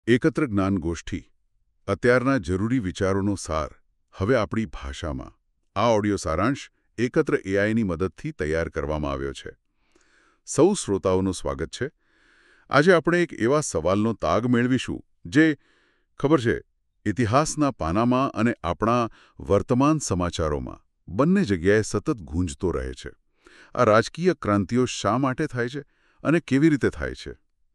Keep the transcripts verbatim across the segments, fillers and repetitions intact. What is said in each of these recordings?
એકત્ર જ્ઞાન ગોષ્ઠી અત્યારના જરૂરી વિચારોનો સાર હવે આપણી ભાષામાં આ ઓડિયો સારાંશ એકત્ર એઆઈની મદદથી તૈયાર કરવામાં આવ્યો છે. સૌ શ્રોતાઓનું સ્વાગત છે. આજે આપણે એક એવા સવાલનો તાગ મેળવીશું જે ખબર છે ઇતિહાસના પાનામાં અને આપણા વર્તમાન સમાચારોમાં બંને જગ્યાએ સતત ગૂંજતો રહે છે. આ રાજકીય ક્રાંતિઓ શા માટે થાય છે અને કેવી રીતે થાય છે?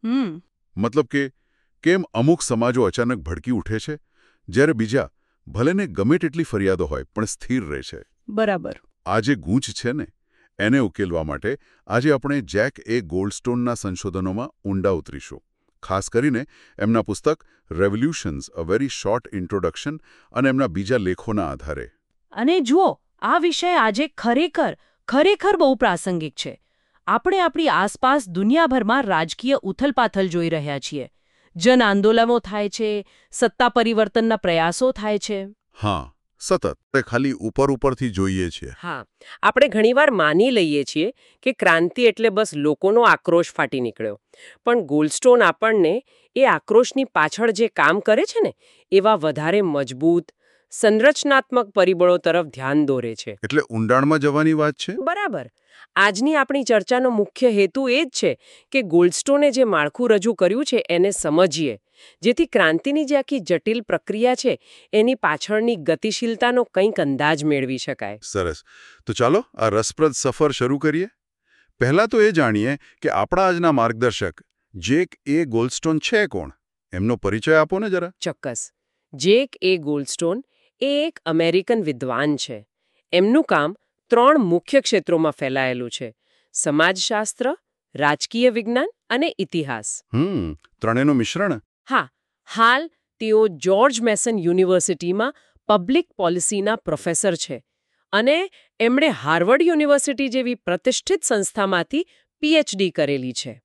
મતલબ કે કેમ અમુક સમાજો અચાનક ભડકી ઉઠે છે જ્યારે બીજા ભલેને ગમે તેટલી ફરિયાદો હોય પણ સ્થિર રહે છે? બરાબર. આ જે ગૂંચ છે ને એને ઉકેલવા માટે આજે આપણે જેક એ ગોલ્ડસ્ટોનના સંશોધનોમાં ઊંડા ઉતરીશું. ખાસ કરીને એમના પુસ્તક revolutions a very short introduction અને એમના બીજા લેખોના આધારે. અને જુઓ, આ વિષય આજે ખરેખર ખરેખર બહુ પ્રાસંગિક છે. આપણે આપણી આસપાસ દુનિયાભરમાં રાજકીય ઉથલપાથલ જોઈ રહ્યા છીએ. જન આંદોલનો થાય છે, સત્તા પરિવર્તનના પ્રયાસો થાય છે. હા, સતત તે ખાલી ઉપર ઉપરથી જોઈએ છીએ. હા, આપણે ઘણીવાર માની લઈએ છીએ કે ક્રાંતિ એટલે બસ લોકોનો આક્રોશ ફાટી નીકળ્યો. પણ ગોલ્ડસ્ટોન આપણને એ આક્રોશની પાછળ જે કામ કરે છે ને એવા વધારે મજબૂત સંરચનાત્મક પરિબળો તરફ ધ્યાન દોરે છે. એટલે ઊંડાણમાં જવાની વાત છે. બરાબર. આજની આપણી ચર્ચાનો મુખ્ય હેતુ એ જ છે કે ગોલ્ડસ્ટોને જે માળખું રજૂ કર્યું છે એને સમજીએ, જેથી ક્રાંતિની જે આખી જટિલ પ્રક્રિયા છે એની પાછળની ગતિશીલતાનો કંઈક અંદાજ મેળવી શકાય. સરસ. તો ચાલો આ રસપ્રદ સફર શરૂ કરીએ. પહેલા તો એ જાણીએ કે આપણા આજના માર્ગદર્શક જેક એ ગોલ્ડસ્ટોન છે કોણ? એમનો પરિચય આપો ને જરા. ચોક્કસ. જેક એ ગોલ્ડસ્ટોન એ એક અમેરિકન વિદ્વાન છે. એમનું કામ ત્રણ મુખ્ય ક્ષેત્રોમાં ફેલાયેલું છે: સમાજશાસ્ત્ર, રાજકીય વિજ્ઞાન અને ઇતિહાસ. હમ ત્રણેયનું મિશ્રણ. હા, હાલ તેઓ જ્યોર્જ મેસન યુનિવર્સિટીમાં પબ્લિક પોલિસીના પ્રોફેસર છે અને એમણે હાર્વર્ડ યુનિવર્સિટી જેવી પ્રતિષ્ઠિત સંસ્થામાંથી પીએચડી કરેલી છે.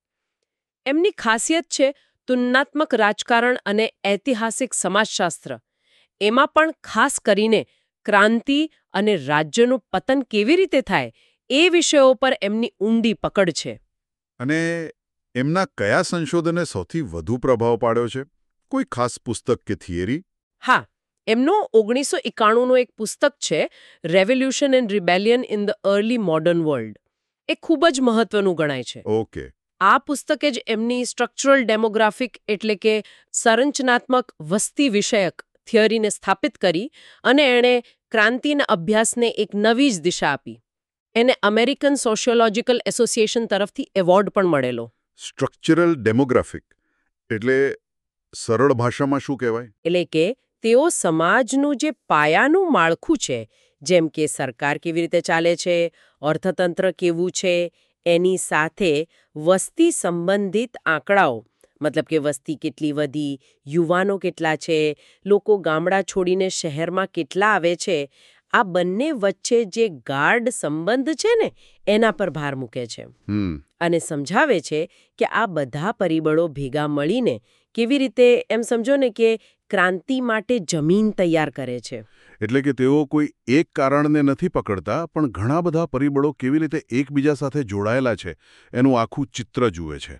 એમની ખાસિયત છે તુલનાત્મક રાજકારણ અને ઐતિહાસિક સમાજશાસ્ત્ર. એમાં પણ ખાસ કરીને ક્રાંતિ અને રાજ્યનું પતન કેવી રીતે થાય એ વિષયો પર એમની ઊંડી પકડ છે. અને એમના કયા સંશોધને સૌથી વધુ પ્રભાવ પાડ્યો છે? કોઈ ખાસ પુસ્તક કે થિયરી? હા, એમનો ઓગણીસો એકાણુંનો એક પુસ્તક છે revolution and rebellion in the early modern world. એ ખૂબ જ મહત્વનું ગણાય છે. ઓકે. આ પુસ્તકે જ એમની સ્ટ્રક્ચરલ ડેમોગ્રાફિક એટલે કે સંરચનાત્મક વસ્તી વિષયક થિયરીને સ્થાપિત કરી અને એણે ક્રાંતિના અભ્યાસને એક નવી જ દિશા આપી. એને અમેરિકન સોશિયોલોજીકલ એસોસિએશન તરફથી એવોર્ડ પણ મળેલો. સ્ટ્રક્ચરલ ડેમોગ્રાફિક એટલે સરળ ભાષામાં શું કહેવાય? એટલે કે તેઓ સમાજનું જે પાયાનું માળખું છે, જેમ કે સરકાર કેવી રીતે ચાલે છે, અર્થતંત્ર કેવું છે, એની સાથે વસ્તી સંબંધિત આંકડાઓ, મતલબ કે વસ્તી કેટલી વધી, યુવાનો કેટલા છે, લોકો ગામડા છોડીને શહેરમાં કેટલા આવે છે, આ બંને વચ્ચે જે ગાઢ સંબંધ છે ને એના પર ભાર મૂકે છે. અને સમજાવે છે કે આ બધા પરિબળો ભેગા મળીને કેવી રીતે, એમ સમજો ને કે ક્રાંતિ માટે જમીન તૈયાર કરે છે. એટલે કે તેઓ કોઈ એક કારણને નથી પકડતા, પણ ઘણા બધા પરિબળો કેવી રીતે એકબીજા સાથે જોડાયેલા છે એનું આખું ચિત્ર જુએ છે.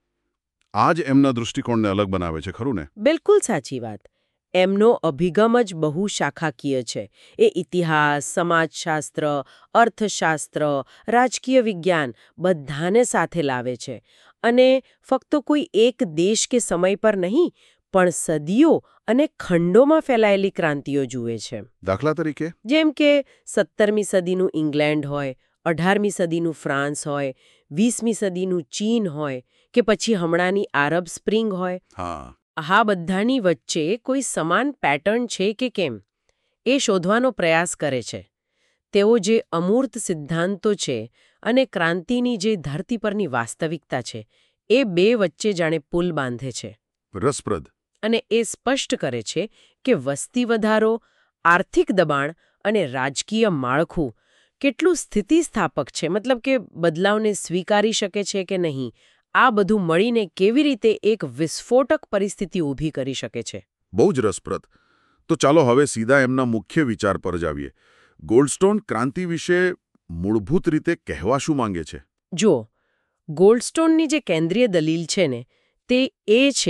આ જ એમના દૃષ્ટિકોણને અલગ બનાવે છે, ખરું ને? બિલકુલ સાચી વાત. એમનો અભિગમ જ બહુ શાખાકીય છે. એ ઇતિહાસ, સમાજશાસ્ત્ર, અર્થશાસ્ત્ર, રાજકીય વિજ્ઞાન બધાને સાથે લાવે છે અને ફક્ત કોઈ એક દેશ કે સમય પર નહીં, પણ સદીઓ અને ખંડોમાં ફેલાયેલી ક્રાંતિઓ જુએ છે. દાખલા તરીકે? જેમ કે સત્તરમી સદીનું ઇંગ્લેન્ડ હોય, અઢારમી સદીનું ફ્રાન્સ હોય, વીસમી સદીનું ચીન હોય કે પછી હમણાંની આરબ સ્પ્રિંગ હોય. હા, આ બધાની વચ્ચે કોઈ સમાન પેટર્ન છે કે કેમ એ શોધવાનો પ્રયાસ કરે છે. તેઓ જે અમૂર્ત સિદ્ધાંતો છે અને ક્રાંતિની જે ધરતી પરની વાસ્તવિકતા છે એ બે વચ્ચે જાણે પુલ બાંધે છે. રસપ્રદ. અને એ સ્પષ્ટ કરે છે કે વસ્તી વધારો, આર્થિક દબાણ અને રાજકીય માળખું કેટલું સ્થિતિસ્થાપક છે, મતલબ કે બદલાવને સ્વીકારી શકે છે કે નહીં, આ બધું મળીને કેવી રીતે એક વિસ્ફોટક પરિસ્થિતિ ઊભી કરી શકે છે. બહુ જ રસપ્રદ. તો ચાલો હવે સીધા એમના મુખ્ય વિચાર પર જ આવીએ. ગોલ્ડસ્ટોન ક્રાંતિ વિશે મૂળભૂત રીતે કહેવા શું માંગે છે? જુઓ, ગોલ્ડસ્ટોનની જે કેન્દ્રીય દલીલ છે ને તે એ છે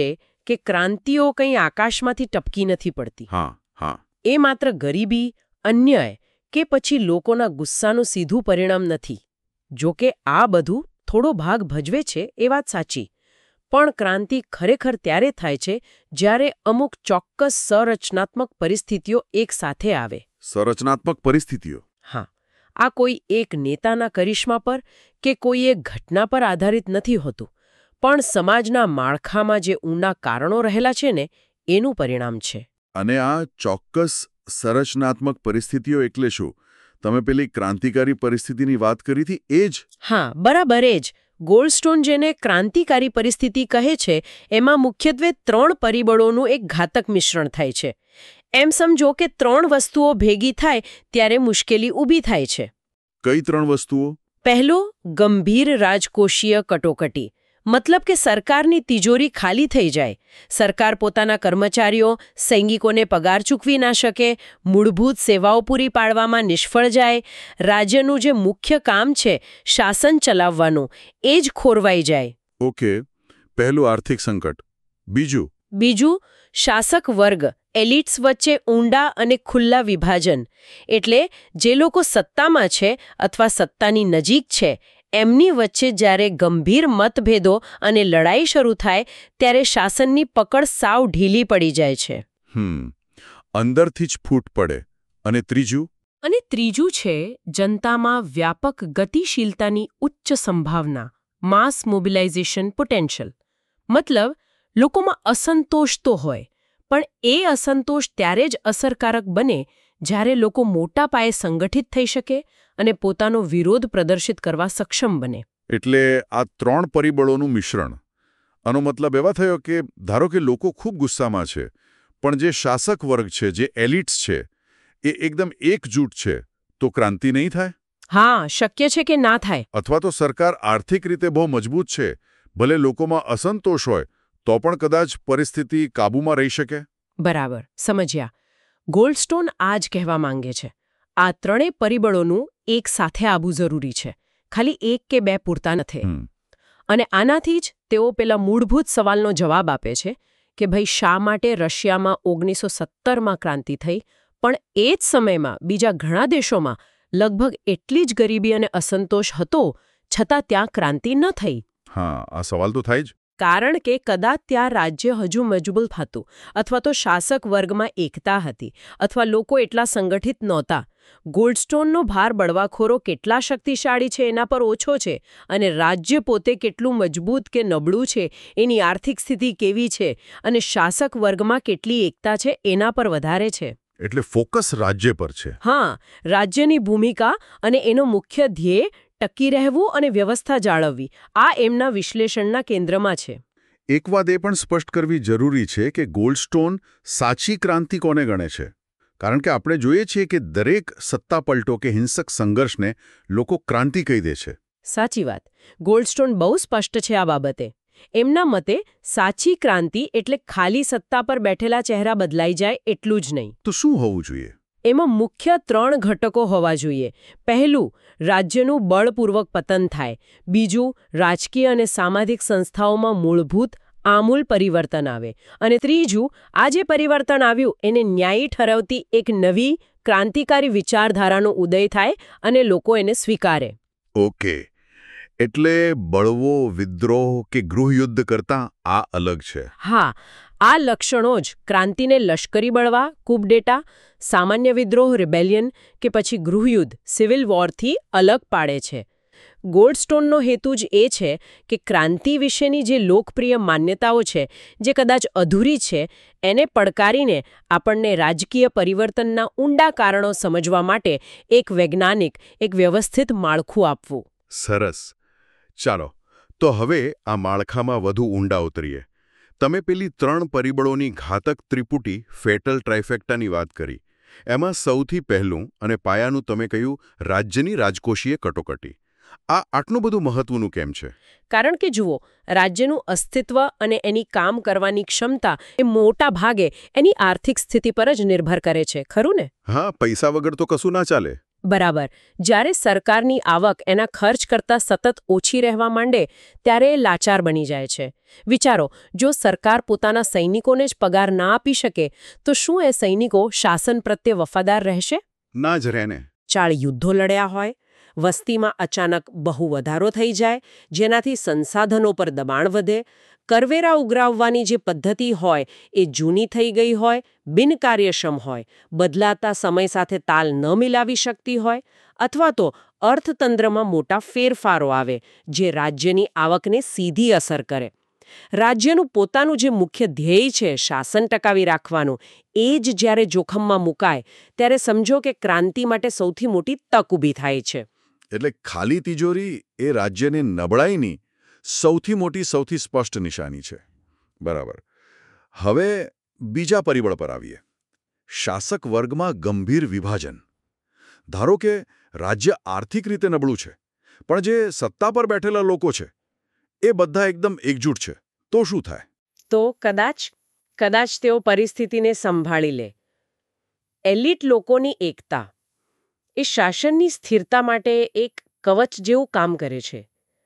કે ક્રાંતિઓ કંઈ આકાશમાંથી ટપકી નથી પડતી. હા હા એ માત્ર ગરીબી, અન્યાય કે પછી લોકોના ગુસ્સાનું સીધું પરિણામ નથી. જો કે આ બધું થોડો ભાગ ભજવે છે એ વાત સાચી, પણ ક્રાંતિ ખરેખર ત્યારે થાય છે જ્યારે અમુક ચોક્કસ સંરચનાત્મક પરિસ્થિતિઓ એક સાથે આવે. સંરચનાત્મક પરિસ્થિતિઓ. હા, આ કોઈ એક નેતાના કરિશ્મા પર કે કોઈ એક ઘટના પર આધારિત નથી હોતું, પણ સમાજના માળખામાં જે ઊંડા કારણો રહેલા છે ને એનું પરિણામ છે. અને આ ચોક્કસ સંરચનાત્મક પરિસ્થિતિઓ એટલે શું? તમે પેલી ક્રાંતિકારી પરિસ્થિતિની વાત કરી હતી એ જ? હા, બરાબર એ જ. ગોલ્ડસ્ટોન જેને ક્રાંતિકારી પરિસ્થિતિ કહે છે એમાં મુખ્યત્વે ત્રણ પરિબળોનું એક ઘાતક મિશ્રણ થાય છે. એમ સમજો કે ત્રણ વસ્તુઓ ભેગી થાય ત્યારે મુશ્કેલી ઊભી થાય છે. કઈ ત્રણ વસ્તુઓ? પહેલું, ગંભીર રાજકોષીય કટોકટી. મતલબ કે સરકારની તિજોરી ખાલી થઈ જાય. સરકાર પોતાના કર્મચારીઓ, સૈનિકોને પગાર ચૂકવી ના શકે, મૂળભૂત સેવાઓ પૂરી પાડવામાં નિષ્ફળ જાય, રાજ્યનું જે મુખ્ય કામ છે શાસન ચલાવવાનું એ જ ખોરવાઈ જાય. ઓકે, પહેલું આર્થિક સંકટ. બીજું? બીજું, શાસક વર્ગ એલિટ્સ વચ્ચે ઊંડા અને ખુલ્લા વિભાજન. એટલે જે લોકો સત્તામાં છે અથવા સત્તાની નજીક છે એમની વચ્ચે જ્યારે ગંભીર મતભેદો અને લડાઈ શરૂ થાય ત્યારે શાસનની પકડ સાવ ઢીલી પડી જાય છે. હમ અંદરથી જ ફૂટ પડે. અને ત્રીજું? અને ત્રીજું છે જનતામાં વ્યાપક ગતિશીલતાની ઉચ્ચ સંભાવના, માસ મોબિલાઇઝેશન પોટેન્શિયલ. મતલબ લોકોમાં અસંતોષ તો હોય, પણ એ અસંતોષ ત્યારે જ અસરકારક બને જ્યારે લોકો મોટા પાયે સંગઠિત થઈ શકે અને પોતાનો વિરોધ પ્રદર્શિત કરવા સક્ષમ બને. એટલે આ ત્રણ પરિબળોનું મિશ્રણ. આનો મતલબ એવા થયો કે ધારો કે લોકો ખૂબ ગુસ્સામાં છે, પણ જે શાસક વર્ગ છે, જે એલિટ્સ છે, એ એકદમ એકજૂટ છે, તો ક્રાંતિ નહીં થાય? હા, શક્ય છે કે ના થાય. અથવા તો સરકાર આર્થિક રીતે બહુ મજબૂત છે, ભલે લોકોમાં અસંતોષ હોય તો પણ કદાચ પરિસ્થિતિ કાબૂમાં રહી શકે. બરાબર, સમજ્યા. ગોલ્ડસ્ટોન આ જ કહેવા માંગે છે. આ ત્રણેય પરિબળોનું એક સાથે આવવું જરૂરી છે, ખાલી એક કે બે પૂરતા નથી. અને આનાથી જ તેઓ પેલા મૂળભૂત સવાલનો જવાબ આપે છે કે ભાઈ શા માટે રશિયામાં ઓગણીસો સત્તરમાં ક્રાંતિ થઈ, પણ એ જ સમયમાં બીજા ઘણા દેશોમાં લગભગ એટલી જ ગરીબી અને અસંતોષ હતો, છતાં ત્યાં ક્રાંતિ ન થઈ. હા, આ સવાલ તો થાય જ. કારણ કે કદાચ ત્યાં રાજ્ય હજુ મજબૂત હતું, અથવા તો શાસક વર્ગમાં એકતા હતી, અથવા લોકો એટલા સંગઠિત નહોતા. ગોલ્ડસ્ટોનનો ભાર બળવાખોરો કેટલા શક્તિશાળી છે એના પર ઓછો છે, અને રાજ્ય પોતે કેટલું મજબૂત કે નબળું છે, એની આર્થિક સ્થિતિ કેવી છે, અને શાસક વર્ગમાં કેટલી એકતા છે એના પર વધારે છે. એટલે ફોકસ રાજ્ય પર છે. હા, રાજ્યની ભૂમિકા અને એનો મુખ્ય ધ્યેય ટકી રહેવું અને વ્યવસ્થા જાળવવી, આ એમના વિશ્લેષણના કેન્દ્રમાં છે. એક વાત એ પણ સ્પષ્ટ કરવી જરૂરી છે કે ગોલ્ડસ્ટોન સાચી ક્રાંતિ કોને ગણે છે. કારણ કે આપણે જોઈએ છીએ કે દરેક સત્તાપલટો કે હિંસક સંઘર્ષને લોકો ક્રાંતિ કહી દે છે. સાચી વાત. ગોલ્ડસ્ટોન બહુ સ્પષ્ટ છે આ બાબતે. એમના મતે સાચી ક્રાંતિ એટલે ખાલી સત્તા પર બેઠેલા ચહેરા બદલાઈ જાય એટલું જ નહીં. તો શું હોવું જોઈએ? એમાં મુખ્ય ત્રણ ઘટકો હોવા જોઈએ. પહેલું, રાજ્યનું બળપૂર્વક પતન થાય. બીજું, રાજકીય અને સામાજિક સંસ્થાઓમાં મૂળભૂત આમૂલ પરિવર્તન આવે. અને ત્રીજું, આ જે પરિવર્તન આવ્યું એને ન્યાયી ઠરવતી એક નવી ક્રાંતિકારી વિચારધારાનો ઉદય થાય અને લોકો એને સ્વીકારે. ઓકે, એટલે બળવો, વિદ્રોહ કે ગૃહયુદ્ધ કરતાં આ અલગ છે. હા, આ લક્ષણો જ ક્રાંતિને લશ્કરી બળવા, કૂપડેટા, સામાન્ય વિદ્રોહ, રિબેલિયન કે પછી ગૃહયુદ્ધ, સિવિલ વોરથી અલગ પાડે છે. ગોલ્ડસ્ટોનનો હેતુ જ એ છે કે ક્રાંતિ વિશેની જે લોકપ્રિય માન્યતાઓ છે, જે કદાચ અધૂરી છે, એને પડકારીને આપણને રાજકીય પરિવર્તનના ઊંડા કારણો સમજવા માટે એક વૈજ્ઞાનિક, એક વ્યવસ્થિત માળખું આપવું. સરસ. ચાલો, તો હવે આ માળખામાં વધુ ઊંડા ઉતરીએ. તમે પેલી ત્રણ પરિબળોની ઘાતક ત્રિપુટી, ફેટલ ટ્રાઇફેક્ટાની વાત કરી. એમાં સૌથી પહેલું અને પાયાનું તમે કહ્યું રાજ્યની રાજકોષીય કટોકટી. આ આટલું બધું મહત્વનું કેમ છે? કારણ કે જુઓ, રાજ્યનું અસ્તિત્વ અને એની કામ કરવાની ક્ષમતા એ મોટા ભાગે એની આર્થિક સ્થિતિ પર જ નિર્ભર કરે છે, ખરું ને? હા, પૈસા વગર તો કશું ના ચાલે. બરાબર. જ્યારે સરકારની આવક એના ખર્ચ કરતાં સતત ઓછી રહેવા માંડે ત્યારે એ લાચાર બની જાય છે. વિચારો, જો સરકાર પોતાના સૈનિકોને જ પગાર ના આપી શકે તો શું એ સૈનિકો શાસન પ્રત્યે વફાદાર રહેશે? ના જ રહે ને. ચાળ યુદ્ધો લડ્યા હોય, વસ્તીમાં અચાનક બહુ વધારો થઈ જાય, જેનાથી સંસાધનો પર દબાણ વધે, કરવેરા ઉઘરાવવાની જે પદ્ધતિ હોય એ જૂની થઈ ગઈ હોય, બિનકાર્યક્ષમ હોય, બદલાતા સમય સાથે તાલ ન મિલાવી શકતી હોય, અથવા તો અર્થતંત્રમાં મોટા ફેરફારો આવે જે રાજ્યની આવકને સીધી અસર કરે. રાજ્યનું પોતાનું જે મુખ્ય ધ્યેય છે શાસન ટકાવી રાખવાનું, એ જ જ્યારે જોખમમાં મુકાય ત્યારે સમજો કે ક્રાંતિ માટે સૌથી મોટી તક ઊભી થાય છે. એટલે ખાલી તિજોરી એ રાજ્યને નબળાઈની સૌથી મોટી સૌથી સ્પષ્ટ નિશાની છે. બરાબર. હવે બીજા પરિબળ પર આવીએ. શાસક વર્ગમાં ગંભીર વિભાજન. ધારો કે રાજ્ય આર્થિક રીતે નબળું છે, પણ જે સત્તા પર બેઠેલા લોકો છે એ બધા એકદમ એકજૂટ છે, તો શું થાય? તો કદાચ કદાચ તેઓ પરિસ્થિતિને સંભાળી લે. એલિટ લોકોની એકતા એ શાસનની સ્થિરતા માટે એક કવચ જેવું કામ કરે છે.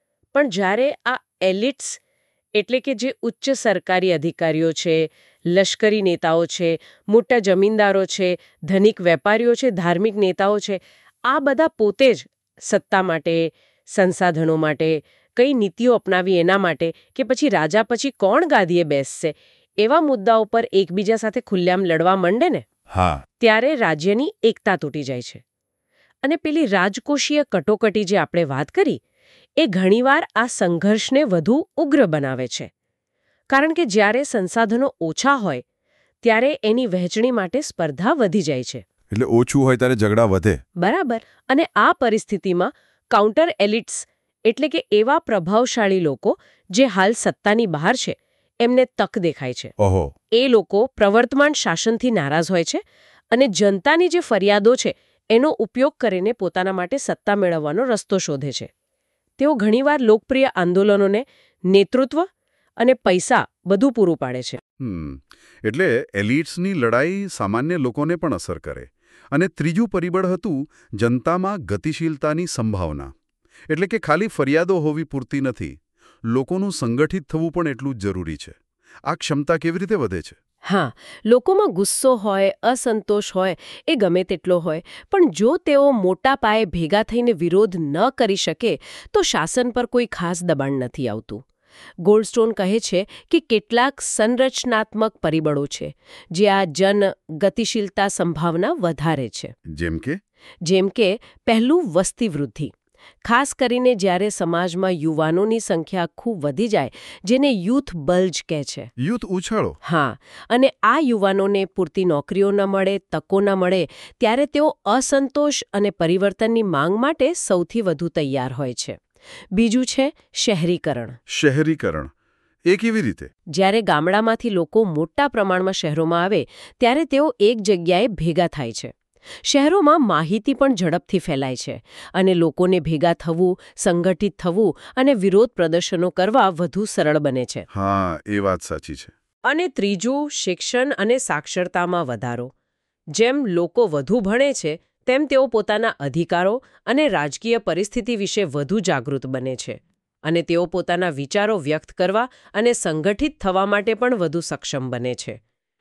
પણ જ્યારે આ એલિટ્સ એટલે કે જે ઉચ્ચ સરકારી અધિકારીઓ છે, લશ્કરી નેતાઓ છે, મોટા જમીનદારો છે, ધનિક વેપારીઓ છે, ધાર્મિક નેતાઓ છે, આ બધા પોતે જ સત્તા માટે, સંસાધનો માટે, કઈ નીતિઓ અપનાવી એના માટે કે પછી રાજા પછી કોણ ગાદીએ બેસશે એવા મુદ્દાઓ પર એકબીજા સાથે ખુલ્લેઆમ લડવા માંડે ને, હા, ત્યારે રાજ્યની એકતા તૂટી જાય છે. અને પેલી રાજકોષીય કટોકટી જે આપણે વાત કરી એ ઘણીવાર આ સંઘર્ષને વધુ ઉગ્ર બનાવે છે. કારણ કે જ્યારે સંસાધનો ઓછા હોય ત્યારે એની વહેંચણી માટે સ્પર્ધા વધી જાય છે. એટલે ઓછું હોય ત્યારે ઝઘડા વધે. બરાબર. અને આ પરિસ્થિતિમાં કાઉન્ટર એલિટ્સ એટલે કે એવા પ્રભાવશાળી લોકો જે હાલ સત્તાની બહાર છે એમને તક દેખાય છે. ઓહો. એ લોકો પ્રવર્તમાન શાસનથી નારાજ હોય છે અને જનતાની જે ફરિયાદો છે એનો ઉપયોગ કરીને પોતાના માટે સત્તા મેળવવાનો રસ્તો શોધે છે. તેઓ ઘણીવાર લોકપ્રિય આંદોલનોને નેતૃત્વ અને પૈસા બધું પૂરું પાડે છે. હમ એટલે એલિટ્સની લડાઈ સામાન્ય લોકોને પણ અસર કરે. અને ત્રીજું પરિબળ હતું જનતામાં ગતિશીલતાની સંભાવના. એટલે કે ખાલી ફરિયાદો હોવી પૂરતી નથી, લોકોનું સંગઠિત થવું પણ એટલું જ જરૂરી છે. આ ક્ષમતા કેવી રીતે વધે છે? હા, લોકોમાં ગુસ્સો હોય, અસંતોષ હોય, એ ગમે તેટલો હોય, પણ જો તેઓ મોટા પાયે ભેગા થઈને વિરોધ ન કરી શકે તો શાસન પર કોઈ ખાસ દબાણ નથી આવતું. ગોલ્ડસ્ટોન કહે છે કે કેટલાક સંરચનાત્મક પરિબળો છે જે આ જન ગતિશીલતા સંભાવના વધારે છે. જેમ કે જેમ કે પહેલું, વસ્તી વૃદ્ધિ. ખાસ કરીને જ્યારે સમાજમાં યુવાનોની સંખ્યા ખૂબ વધી જાય, જેને યુથ બલ્જ કહે છે. યુથ ઉછાળો. હા, અને આ યુવાનોને પૂરતી નોકરીઓ ન મળે, તકો ન મળે, ત્યારે તેઓ અસંતોષ અને પરિવર્તનની માંગ માટે સૌથી વધુ તૈયાર હોય છે. બીજું છે શહેરીકરણ. શહેરીકરણ એ કેવી રીતે? જ્યારે ગામડામાંથી લોકો મોટા પ્રમાણમાં શહેરોમાં આવે ત્યારે તેઓ એક જગ્યાએ ભેગા થાય છે. શહેરોમાં માહિતી પણ ઝડપથી ફેલાય છે અને લોકોને ભેગા થવું, સંગઠિત થવું અને વિરોધ પ્રદર્શનો કરવા વધુ સરળ બને છે. હા, એ વાત સાચી છે. અને ત્રીજું, શિક્ષણ અને સાક્ષરતામાં વધારો. જેમ લોકો વધુ ભણે છે તેમ તેઓ પોતાના અધિકારો અને રાજકીય પરિસ્થિતિ વિશે વધુ જાગૃત બને છે અને તેઓ પોતાના વિચારો વ્યક્ત કરવા અને સંગઠિત થવા માટે પણ વધુ સક્ષમ બને છે.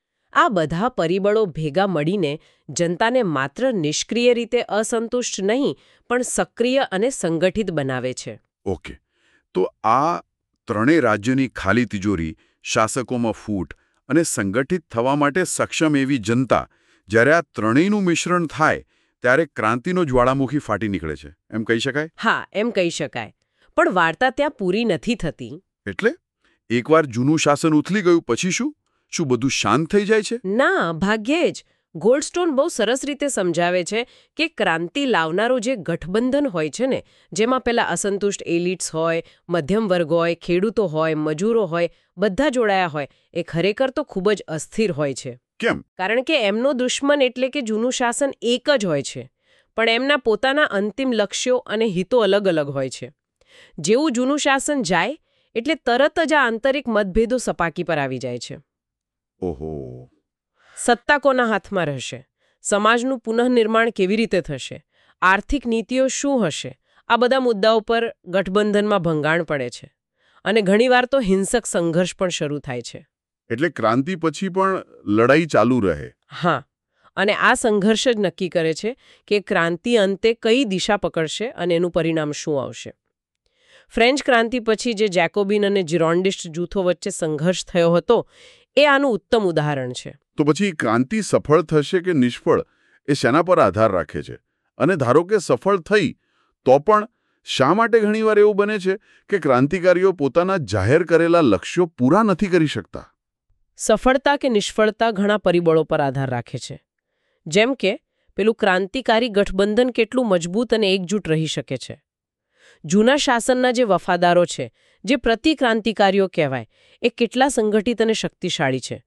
આ બધા પરિબળો ભેગા મળીને જનતાને માત્ર નિષ્ક્રિય રીતે અસંતુષ્ટ નહીં પણ સક્રિય અને સંગઠિત બનાવે છે. ઓકે, તો આ ત્રણેય રાજ્યની ખાલી તિજોરી, શાસકોમાં ફૂટ અને સંગઠિત થવા માટે સક્ષમ એવી જનતા, જ્યારે આ ત્રણેયનું મિશ્રણ થાય ત્યારે ક્રાંતિનો જ્વાળામુખી ફાટી નીકળે છે, એમ કહી શકાય? હા, એમ કહી શકાય. પણ વાર્તા ત્યાં પૂરી નથી થતી. એટલે એકવાર જૂનું શાસન ઉથલી ગયું પછી શું? શું બધું શાંત થઈ જાય છે? ના, ભાગ્યે જ. ગોલ્ડસ્ટોન બહુ સરસ રીતે સમજાવે છે કે ક્રાંતિ લાવનારો જે ગઠબંધન હોય છે ને, જેમાં પેલા અસંતુષ્ટ એલિટ્સ હોય, મધ્યમ વર્ગ હોય, ખેડૂતો હોય, મજૂરો હોય, બધા જોડાયા હોય, એ ખરેખર તો ખૂબ જ અસ્થિર હોય છે. કેમ? કારણ કે એમનો દુશ્મન એટલે કે જૂનું શાસન એક જ હોય છે, પણ એમના પોતાના અંતિમ લક્ષ્યો અને હિતો અલગ અલગ હોય છે. જેવું જૂનું શાસન જાય એટલે તરત જ આ આંતરિક મતભેદો સપાકી પર આવી જાય છે. ઓહો. સત્તા કોના હાથમાં રહેશે, સમાજનું પુનઃનિર્માણ કેવી રીતે થશે, આર્થિક નીતિઓ શું હશે, આ બધા મુદ્દાઓ પર ગઠબંધનમાં ભંગાણ પડે છે અને ઘણીવાર તો હિંસક સંઘર્ષ પણ શરૂ થાય છે. એટલે ક્રાંતિ પછી પણ લડાઈ ચાલુ રહે. હા, અને આ સંઘર્ષ જ નક્કી કરે છે કે ક્રાંતિ અંતે કઈ દિશા પકડશે અને એનું પરિણામ શું આવશે. ફ્રેન્ચ ક્રાંતિ પછી જે જેકોબિન અને જિરોન્ડિસ્ટ જૂથો વચ્ચે સંઘર્ષ થયો હતો એ આનું ઉત્તમ ઉદાહરણ છે. તો પછી ક્રાંતિ સફળ થશે કે નિષ્ફળ એ શેના પર આધાર રાખે છે? અને ધારો કે સફળ થઈ તો પણ શા માટે ઘણીવાર એવું બને છે કે ક્રાંતિકારીઓ પોતાના જાહેર કરેલા લક્ષ્યો પૂરા નથી કરી શકતા? સફળતા કે નિષ્ફળતા ઘણા પરિબળો પર આધાર રાખે છે. જેમ કે પેલું ક્રાંતિકારી ગઠબંધન કેટલું મજબૂત અને એકજૂટ રહી શકે છે. જૂના શાસનના જે વફાદારો છે, જે પ્રતિક્રાંતિકારીઓ કહેવાય, એ કેટલા સંગઠિત અને શક્તિશાળી છે.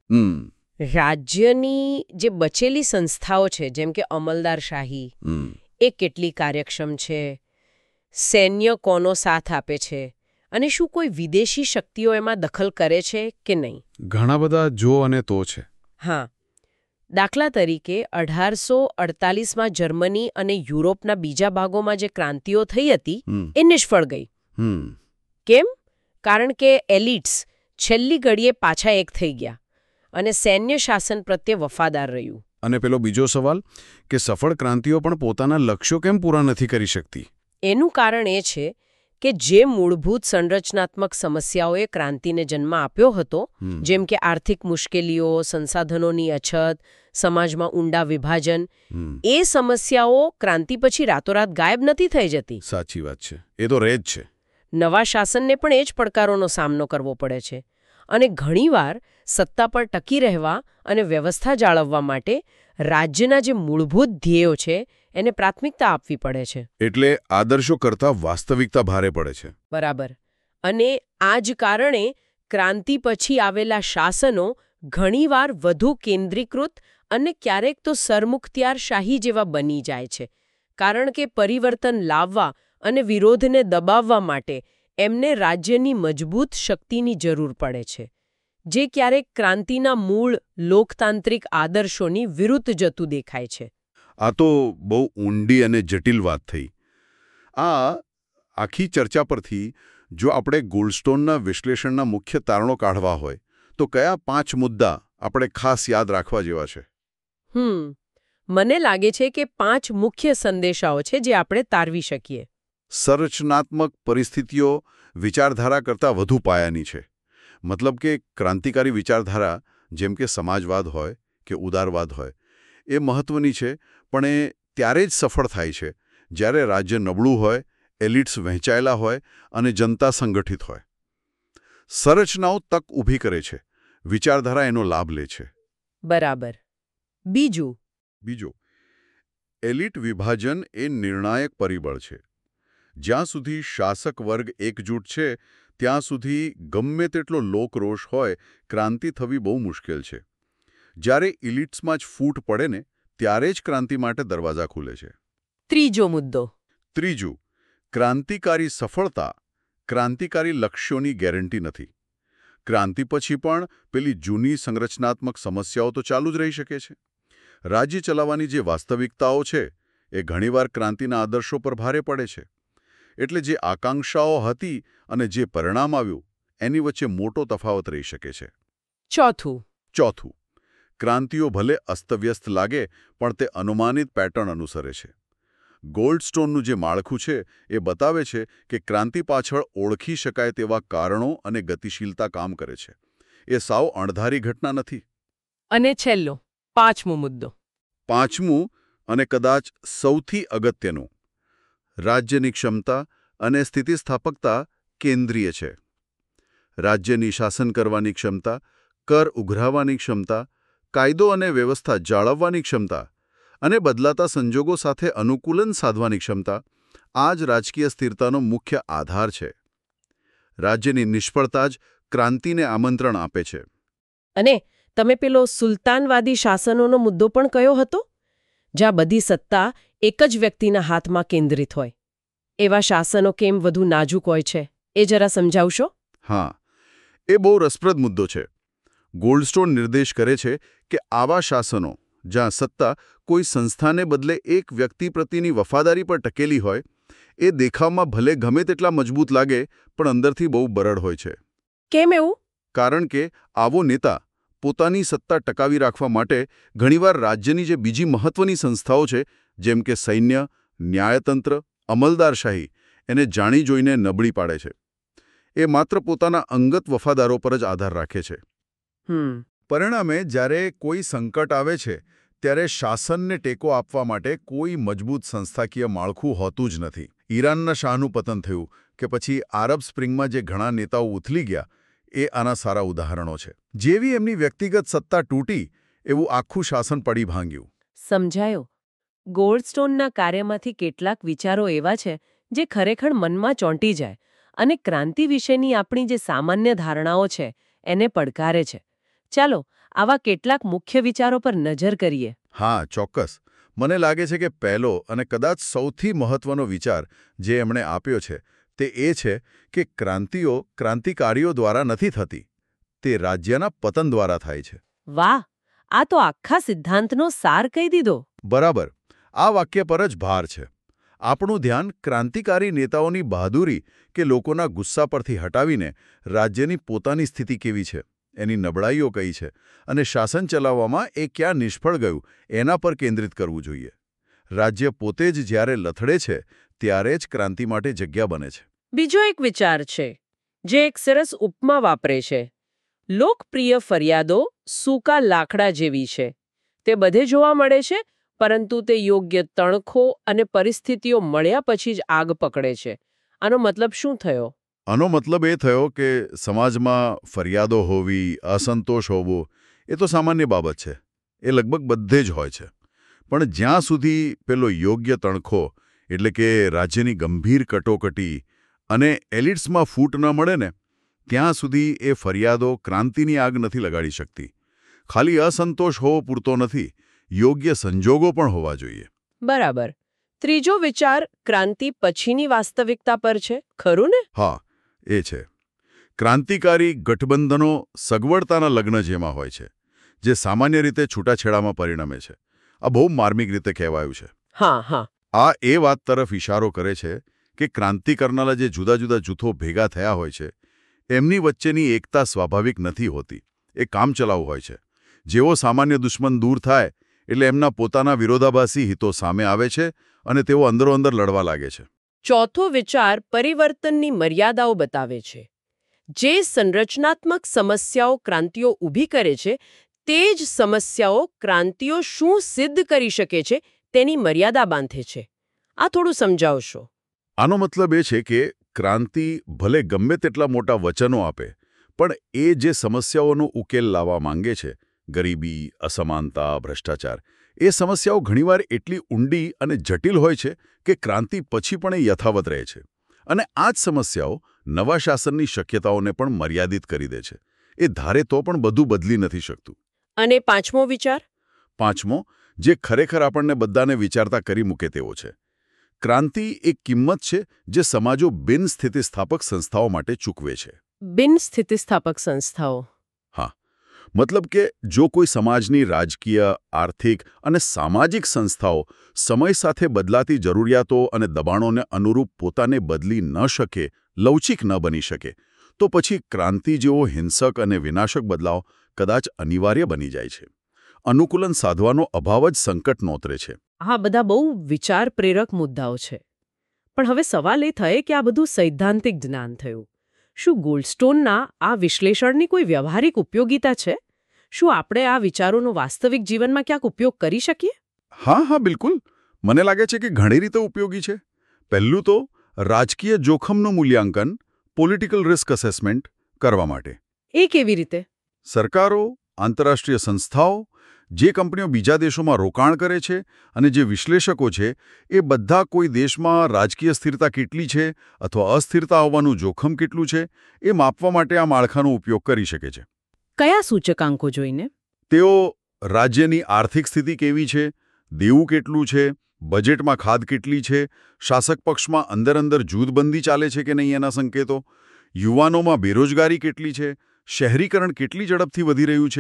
રાજ્યની જે બચેલી સંસ્થાઓ છે, જેમ કે અમલદારશાહી, એ કેટલી કાર્યક્ષમ છે, સૈન્ય કોનો સાથ આપે છે, અને શું કોઈ વિદેશી શક્તિઓ એમાં દખલ કરે છે કે નહીં? ઘણા બધા જો અને તો છે. હા, દાખલા તરીકે અઢારસો અડતાલીસમાં જર્મની અને યુરોપના બીજા ભાગોમાં જે ક્રાંતિઓ થઈ હતી એ નિષ્ફળ ગઈ. કેમ? કારણ કે એલિટ્સ છેલ્લી ઘડીએ પાછા એક થઈ ગયા અને સૈન્ય શાસન પ્રત્યે વફાદાર રહ્યું. અને પેલો બીજો સવાલ કે સફળ ક્રાંતિઓ પણ પોતાના લક્ષ્યો કેમ પૂરા નથી કરી શકતી? એનું કારણ એ છે કે જે મૂળભૂત સંરચનાત્મક સમસ્યાઓએ ક્રાંતિને જન્મ આપ્યો હતો, જેમ કે આર્થિક મુશ્કેલીઓ, સંસાધનોની અછત, સમાજમાં ઊંડા વિભાજન, એ સમસ્યાઓ ક્રાંતિ પછી રાતોરાત ગાયબ નથી થઈ જતી. સાચી વાત છે, એ તો રહે જ છે. નવા શાસનને પણ એ જ પડકારોનો સામનો કરવો પડે છે અને ઘણીવાર સત્તા પર ટકી રહેવા અને વ્યવસ્થા જાળવવા માટે રાજ્યના જે મૂળભૂત ધ્યેયો છે એને પ્રાથમિકતા આપવી પડે છે. એટલે આદર્શો કરતાં વાસ્તવિકતા ભારે પડે છે. બરાબર. અને આ જ કારણે ક્રાંતિ પછી આવેલા શાસનો ઘણીવાર વધુ કેન્દ્રીકૃત અને ક્યારેક તો સરમુખત્યારશાહી જેવા બની જાય છે, કારણ કે પરિવર્તન લાવવા અને વિરોધને દબાવવા માટે એમને રાજ્યની મજબૂત શક્તિની જરૂર પડે છે, જે ક્યારેક ક્રાંતિના મૂળ લોકતાંત્રિક આદર્શોની વિરુદ્ધ જતું દેખાય છે. આ તો બહુ ઊંડી અને જટિલ વાત થઈ. આ આખી ચર્ચા પરથી જો આપણે ગોલ્ડસ્ટોનના વિશ્લેષણના મુખ્ય તારણો કાઢવા હોય તો કયા પાંચ મુદ્દા આપણે ખાસ યાદ રાખવા જેવા છે? હમ મને લાગે છે કે પાંચ મુખ્ય સંદેશાઓ છે જે આપણે તારવી શકીએ. સંરચનાત્મક પરિસ્થિતિઓ વિચારધારા કરતાં વધુ પાયાની છે. મતલબ કે ક્રાંતિકારી વિચારધારા જેમ કે સમાજવાદ હોય કે ઉદારવાદ હોય એ મહત્વની છે, પણ એ ત્યારે જ સફળ થાય છે જ્યારે રાજ્ય નબળું હોય, એલિટ્સ વહેંચાયેલા હોય અને જનતા સંગઠિત હોય. સંરચનાઓ તક ઊભી કરે છે, વિચારધારા એનો લાભ લે છે. બરાબર. બીજું બીજું એલિટ વિભાજન એ નિર્ણાયક પરિબળ છે. જ્યાં સુધી શાસક વર્ગ એકજૂટ છે ત્યાં સુધી ગમે તેટલો લોકરોષ હોય, ક્રાંતિ થવી બહુ મુશ્કેલ છે. જ્યારે ઇલિટ્સમાં જ ફૂટ પડે ને ત્યારે જ ક્રાંતિ માટે દરવાજા ખુલે છે. ત્રીજો મુદ્દો ત્રીજું ક્રાંતિકારી સફળતા ક્રાંતિકારી લક્ષ્યોની ગેરંટી નથી. ક્રાંતિ પછી પણ પેલી જૂની સંરચનાત્મક સમસ્યાઓ તો ચાલુ જ રહી શકે છે. રાજ્ય ચલાવવાની જે વાસ્તવિકતાઓ છે એ ઘણીવાર ક્રાંતિના આદર્શો પર ભારે પડે છે. એટલે જે આકાંક્ષાઓ હતી અને જે પરિણામ આવ્યું એની વચ્ચે મોટો તફાવત રહી શકે છે. ચોથું ચોથું ક્રાંતિઓ ભલે અસ્તવ્યસ્ત લાગે પણ તે અનુમાનિત પેટર્ન અનુસરે છે. ગોલ્ડસ્ટોનનું જે માળખું છે એ બતાવે છે કે ક્રાંતિ પાછળ ઓળખી શકાય તેવા કારણો અને ગતિશીલતા કામ કરે છે. એ સાવ અણધારી ઘટના નથી. અને છેલ્લો પાંચમો મુદ્દો પાંચમું અને કદાચ સૌથી અગત્યનું, રાજ્યની ક્ષમતા અને સ્થિતિસ્થાપકતા કેન્દ્રીય છે. રાજ્યની શાસન કરવાની ક્ષમતા, કર ઉઘરાવવાની ક્ષમતા, કાયદો અને વ્યવસ્થા જાળવવાની ક્ષમતા અને બદલાતા સંજોગો સાથે અનુકૂલન સાધવાની ક્ષમતા આ જ રાજકીય સ્થિરતાનો મુખ્ય આધાર છે. રાજ્યની નિષ્ફળતા જ ક્રાંતિને આમંત્રણ આપે છે. અને તમે પેલો સુલતાનવાદી શાસનોનો મુદ્દો પણ કયો હતો, જ્યાં બધી સત્તા એક જ વ્યક્તિના હાથમાં કેન્દ્રિત હોય. એવા શાસનો કેમ વધુ નાજુક હોય છે એ જરા સમજાવશો? હા, એ બહુ રસપ્રદ મુદ્દો છે. ગોલ્ડસ્ટોન નિર્દેશ કરે છે કે આવા શાસનો જ્યાં સત્તા કોઈ સંસ્થાને બદલે એક વ્યક્તિ પ્રત્યેની વફાદારી પર ટકેલી હોય, એ દેખાવમાં ભલે ગમે તેટલા મજબૂત લાગે પણ અંદરથી બહુ બરડ હોય છે. કેમ એવું? કારણ કે આવો નેતા પોતાની સત્તા ટકાવી રાખવા માટે ઘણીવાર રાજ્યની જે બીજી મહત્વની સંસ્થાઓ છે, જેમ કે સૈન્ય, ન્યાયતંત્ર, અમલદારશાહી, એને જાણી જોઈને નબળી પાડે છે. એ માત્ર પોતાના અંગત વફાદારો પર જ આધાર રાખે છે. હમ પરિણામે જ્યારે કોઈ સંકટ આવે છે ત્યારે શાસનને ટેકો આપવા માટે કોઈ મજબૂત સંસ્થાકીય માળખું હોતું જ નથી. ઈરાનના શાહનું પતન થયું કે પછી આરબ સ્પ્રિંગમાં જે ઘણા નેતાઓ ઉથલી ગયા, એ આના સારા ઉદાહરણો છે. જેવી એમની વ્યક્તિગત સત્તા તૂટી એવું આખું શાસન પડી ભાંગ્યું. સમજાયો. ગોલ્ડસ્ટોનના કાર્યમાંથી કેટલાક વિચારો એવા છે જે ખરેખર મનમાં ચોંટી જાય અને ક્રાંતિ વિશેની આપણી જે સામાન્ય ધારણાઓ છે એને પડકારે છે. ચાલો આવા કેટલાક મુખ્ય વિચારો પર નજર કરીએ. હા, ચોક્કસ. મને લાગે છે કે પહેલો અને કદાચ સૌથી મહત્વનો વિચાર જે એમણે આપ્યો છે તે એ છે કે ક્રાંતિઓ ક્રાંતિકારીઓ દ્વારા નથી થતી, તે રાજ્યના પતન દ્વારા થાય છે. વાહ, આ તો આખા સિદ્ધાંતનો સાર કહી દીધો. બરાબર. આ વાક્ય પર જ ભાર છે. આપણું ધ્યાન ક્રાંતિકારી નેતાઓની બહાદુરી કે લોકોના ગુસ્સા પરથી હટાવીને રાજ્યની પોતાની સ્થિતિ કેવી છે, એની નબળાઈઓ કઈ છે અને શાસન ચલાવવામાં એ ક્યાં નિષ્ફળ ગયું એના પર કેન્દ્રિત કરવું જોઈએ. રાજ્ય પોતે જ જ્યારે લથડે છે ત્યારે જ ક્રાંતિ માટે જગ્યા બને છે. બીજો એક વિચાર છે જે એક સરસ ઉપમા વાપરે છે. લોકપ્રિય ફરિયાદો સૂકા લાકડા જેવી છે. તે બધે જોવા મળે છે, પરંતુ તે યોગ્ય તણખો અને પરિસ્થિતિઓ મળ્યા પછી જ આગ પકડે છે. આનો મતલબ શું થયો? આનો મતલબ એ થયો કે સમાજમાં ફરિયાદો હોવી, અસંતોષ હોવો એ તો સામાન્ય બાબત છે. એ લગભગ બધે જ હોય છે. પણ જ્યાં સુધી પેલો યોગ્ય તણખો એટલે કે રાજ્યની ગંભીર કટોકટી અને એલિટ્સમાં ફૂટ ન મળે ને, ત્યાં સુધી એ ફરિયાદો ક્રાંતિની આગ નથી લગાડી શકતી. ખાલી અસંતોષ હોવો પૂરતો નથી, યોગ્ય સંજોગો પણ હોવા જોઈએ. બરાબર. ત્રીજો વિચાર ક્રાંતિ પછીની વાસ્તવિકતા પર છે, ખરું ને? હા, એ છે. ક્રાંતિકારી ગઠબંધનો સગવડતાના લગ્ન જેમાં હોય છે, જે સામાન્ય રીતે છૂટાછેડામાં પરિણમે છે. આ બહુ માર્મિક રીતે કહેવાયું છે. હા હા આ એ વાત તરફ ઇશારો કરે છે કે ક્રાંતિ કરનારા જે જુદા જુદા જૂથો ભેગા થયા હોય છે, એમની વચ્ચેની એકતા સ્વાભાવિક નથી હોતી. એ કામચલાઉ હોય છે. જેવો સામાન્ય દુશ્મન દૂર થાય એટલે એમના પોતાના વિરોધાભાસી હિતો સામે આવે છે અને તેઓ અંદરોઅંદર લડવા લાગે છે. ચોથો વિચાર પરિવર્તનની મર્યાદાઓ બતાવે છે. જે સંરચનાત્મક સમસ્યાઓ ક્રાંતિઓ ઊભી કરે છે, તે જ સમસ્યાઓ ક્રાંતિઓ શું સિદ્ધ કરી શકે છે તેની મર્યાદા બાંધે છે. આ થોડું સમજાવશો. આનો મતલબ એ છે કે ક્રાંતિ ભલે ગમે તેટલા મોટા વચનો આપે, પણ એ જે સમસ્યાઓનો ઉકેલ લાવવા માંગે છે, ગરીબી, અસમાનતા, ભ્રષ્ટાચાર, એ સમસ્યાઓ ઘણીવાર એટલી ઊંડી અને જટિલ હોય છે કે ક્રાંતિ પછી પણ એ યથાવત રહે છે. અને આ જ સમસ્યાઓ નવા શાસનની શક્યતાઓને પણ મર્યાદિત કરી દે છે. એ ધારે તો પણ બધું બદલી નથી શકતું. અને પાંચમો વિચાર? પાંચમો, જે ખરેખર આપણને બધાને વિચારતા કરી મૂકે તેવો છે. ક્રાંતિ એક કિંમત છે જે સમાજો બિન સ્થિતિસ્થાપક સંસ્થાઓ માટે ચૂકવે છે. બિન સ્થિતિસ્થાપક સંસ્થાઓ? હા, મતલબ કે જો કોઈ સમાજની રાજકીય, આર્થિક અને સામાજિક સંસ્થાઓ સમય સાથે બદલાતી જરૂરિયાતો અને દબાણોને અનુરૂપ પોતાને બદલી ન શકે, લવચીક ન બની શકે, તો પછી ક્રાંતિ જેવો હિંસક અને વિનાશક બદલાવ કદાચ અનિવાર્ય બની જાય છે. અનુકૂલન સાધવાનો અભાવ જ સંકટ નોતરે છે. આ બધા બહુ વિચાર પ્રેરક મુદ્દાઓ છે. પણ હવે સવાલ એ થાય કે આ બધું સૈદ્ધાંતિક જ્ઞાન થયું. શું ગોલ્ડસ્ટોનના આ વિશ્લેષણની કોઈ વ્યવહારિક ઉપયોગિતા છે? શું આપણે આ વિચારોનો વાસ્તવિક જીવનમાં ક્યાંક ઉપયોગ કરી શકીએ? હા હા બિલકુલ. મને લાગે છે કે ઘણી રીતે ઉપયોગી છે. પહેલું તો રાજકીય જોખમનું મૂલ્યાંકન, પોલિટિકલ રિસ્ક અસેસમેન્ટ કરવા માટે. એ કેવી રીતે? સરકારો, આંતરરાષ્ટ્રીય સંસ્થાઓ, જે કંપનીઓ બીજા દેશોમાં રોકાણ કરે છે અને જે વિશ્લેષકો છે, એ બધા કોઈ દેશમાં રાજકીય સ્થિરતા કેટલી છે અથવા અસ્થિરતા આવવાનું જોખમ કેટલું છે એ માપવા માટે આ માળખાનો ઉપયોગ કરી શકે છે. કયા સૂચકાંકો જોઈને? તેઓ રાજ્યની આર્થિક સ્થિતિ કેવી છે, દેવું કેટલું છે, બજેટમાં ખાધ કેટલી છે, શાસક પક્ષમાં અંદર અંદર જૂથબંધી ચાલે છે કે નહીં એના સંકેતો, યુવાનોમાં બેરોજગારી કેટલી છે, શહેરીકરણ કેટલી ઝડપથી વધી રહ્યું છે,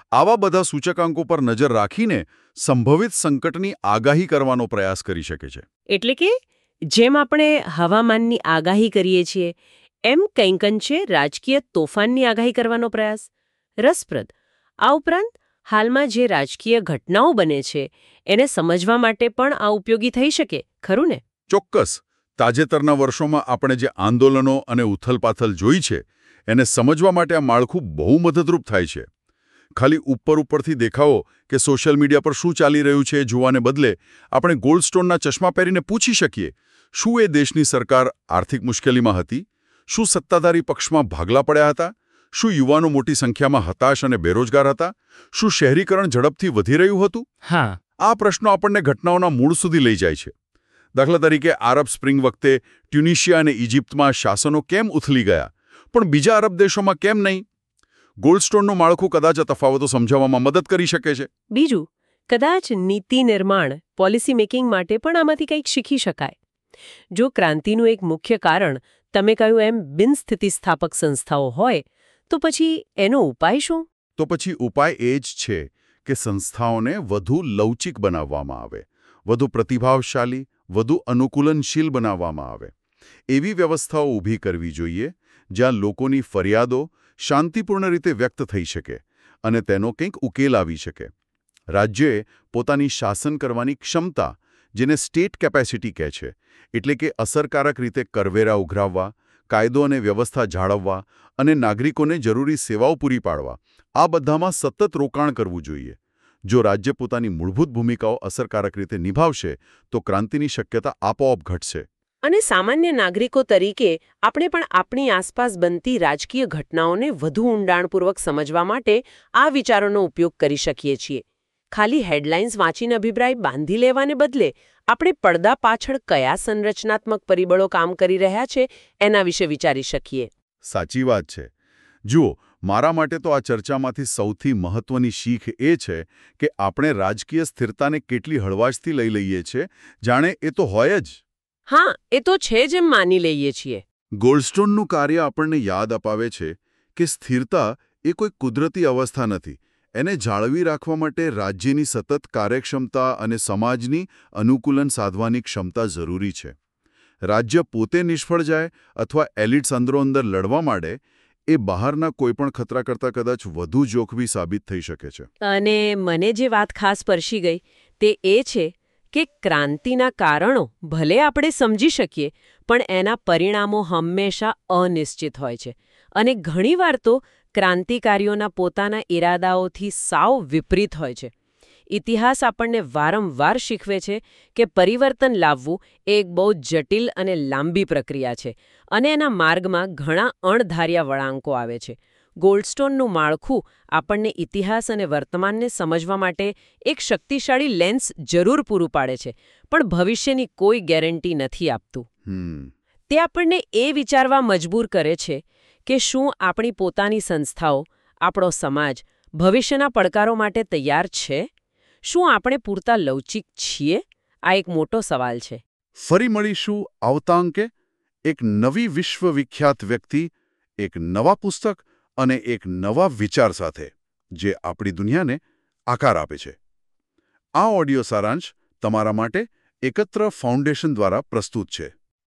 આવા બધા સૂચકાંકો પર નજર રાખીને સંભવિત સંકટની આગાહી કરવાનો પ્રયાસ કરી શકે છે. એટલે કે જેમ આપણે હવામાનની આગાહી કરીએ છીએ એમ કંઈક અંશે રાજકીય તોફાનની આગાહી કરવાનો પ્રયાસ. રસપ્રદ. આ ઉપરાંત હાલમાં જે રાજકીય ઘટનાઓ બને છે એને સમજવા માટે પણ આ ઉપયોગી થઈ શકે, ખરું ને? ચોક્કસ. તાજેતરના વર્ષોમાં આપણે જે આંદોલનો અને ઉથલપાથલ જોઈ છે એને સમજવા માટે આ માળખું બહુ મદદરૂપ થાય છે. ખાલી ઉપર ઉપરથી દેખાવો કે સોશિયલ મીડિયા પર શું ચાલી રહ્યું છે જોવાને બદલે આપણે ગોલ્ડસ્ટોનના ચશ્મા પહેરીને પૂછી શકીએ, શું એ દેશની સરકાર આર્થિક મુશ્કેલીમાં હતી? શું સત્તાધારી પક્ષમાં ભાગલા પડ્યા હતા? શું યુવાનો મોટી સંખ્યામાં હતાશ અને બેરોજગાર હતા? શું શહેરીકરણ ઝડપથી વધી રહ્યું હતું? હા, આ પ્રશ્નો આપણને ઘટનાઓના મૂળ સુધી લઈ જાય છે. દાખલા તરીકે આરબ સ્પ્રિંગ વખતે ટ્યુનિશિયા અને ઇજિપ્તમાં શાસનો કેમ ઉથલી ગયા, પણ બીજા અરબ દેશોમાં કેમ નહીં? ગોલ્ડસ્ટોનનું માળખું કદાચ આ તફાવતો સમજાવવામાં મદદ કરી શકે છે. બીજું, કદાચ નીતિ નિર્માણ, પોલિસી મેકિંગ માટે પણ આમાંથી કંઈક શીખી શકાય. જો ક્રાંતિનું એક મુખ્ય કારણ તમે કહ્યું એમ બિનસ્થિતિસ્થાપક સંસ્થાઓ હોય તો પછી એનો ઉપાય શું? તો પછી ઉપાય એ જ છે કે સંસ્થાઓને વધુ લવચિક બનાવવામાં આવે, વધુ પ્રતિભાવશાળી, વધુ અનુકૂલનશીલ બનાવવામાં આવે. એવી વ્યવસ્થાઓ ઊભી કરવી જોઈએ જ્યાં લોકોની ફરિયાદો શાંતિપૂર્ણ રીતે વ્યક્ત થઈ શકે અને તેનો કંઈક ઉકેલ આવી શકે. રાજ્યએ પોતાની શાસન કરવાની ક્ષમતા, જેને સ્ટેટ કેપેસિટી કહે છે, એટલે કે અસરકારક રીતે કરવેરા ઉઘરાવવા, કાયદો અને વ્યવસ્થા જાળવવા અને નાગરિકોને જરૂરી સેવાઓ પૂરી પાડવા, આ બધામાં સતત રોકાણ કરવું જોઈએ. જો રાજ્ય પોતાની મૂળભૂત ભૂમિકાઓ અસરકારક રીતે નિભાવશે તો ક્રાંતિની શક્યતા આપોઆપ ઘટશે. અને સામાન્ય નાગરિકો તરીકે આપણે પણ આપણી આસપાસ બનતી રાજકીય ઘટનાઓને વધુ ઊંડાણપૂર્વક સમજવા માટે આ વિચારોનો ઉપયોગ કરી શકીએ છીએ. ખાલી હેડલાઇન્સ વાંચીને અભિપ્રાય બાંધી લેવાને બદલે આપણે પડદા પાછળ કયા સંરચનાત્મક પરિબળો કામ કરી રહ્યા છે એના વિશે વિચારી શકીએ. સાચી વાત છે. જુઓ, મારા માટે તો આ ચર્ચામાંથી સૌથી મહત્વની શીખ એ છે કે આપણે રાજકીય સ્થિરતાને કેટલી હળવાશથી લઈ લઈએ છીએ, જાણે એ તો હોય જ. હા, એ તો છે જ એમ માની લઈએ છીએ. ગોલ્ડસ્ટોનનું કાર્ય આપણને યાદ અપાવે છે કે સ્થિરતા એ કોઈ કુદરતી અવસ્થા નથી. એને જાળવી રાખવા માટે રાજ્યની સતત કાર્યક્ષમતા અને સમાજની અનુકૂલન સાધવાની ક્ષમતા જરૂરી છે. રાજ્ય પોતે નિષ્ફળ જાય અથવા એલિટ્સ અંદરોઅંદર લડવા માંડે એ બહારના કોઈપણ ખતરા કરતાં કદાચ વધુ જોખમી સાબિત થઈ શકે છે. અને મને જે વાત ખાસ સ્પર્શી ગઈ તે એ છે કે ક્રાંતિના કારણો ભલે આપણે સમજી શકીએ પણ એના પરિણામો હંમેશા અનિશ્ચિત હોય છે. અને ઘણીવાર તો ક્રાંતિકારીઓના પોતાના ઈરાદાઓથી સાવ વિપરીત હોય છે. ઇતિહાસ આપણને વારંવાર શીખવે છે કે પરિવર્તન લાવવું એ એક બહુ જટિલ અને લાંબી પ્રક્રિયા છે અને એના માર્ગમાં ઘણા અણધાર્યા વળાંકો આવે છે. ગોલ્ડસ્ટોનનું માળખું આપણને ઇતિહાસ અને વર્તમાનને સમજવા માટે એક શક્તિશાળી લેન્સ જરૂર પૂરું પાડે છે, પણ ભવિષ્યની કોઈ ગેરંટી નથી આપતું. તે આપણને એ વિચારવા મજબૂર કરે છે કે શું આપણી પોતાની સંસ્થાઓ, આપણો સમાજ ભવિષ્યના પડકારો માટે તૈયાર છે? શું આપણે પૂરતા લવચિક છીએ? આ એક મોટો સવાલ છે. ફરી મળીશું આવતા અંકે એક નવી વિશ્વવિખ્યાત વ્યક્તિ, એક નવા પુસ્તક અને એક નવા વિચાર સાથે, જે આપણી દુનિયાને આકાર આપે છે. આ ઓડિયો સારાંશ તમારા માટે એકત્ર ફાઉન્ડેશન દ્વારા પ્રસ્તુત છે.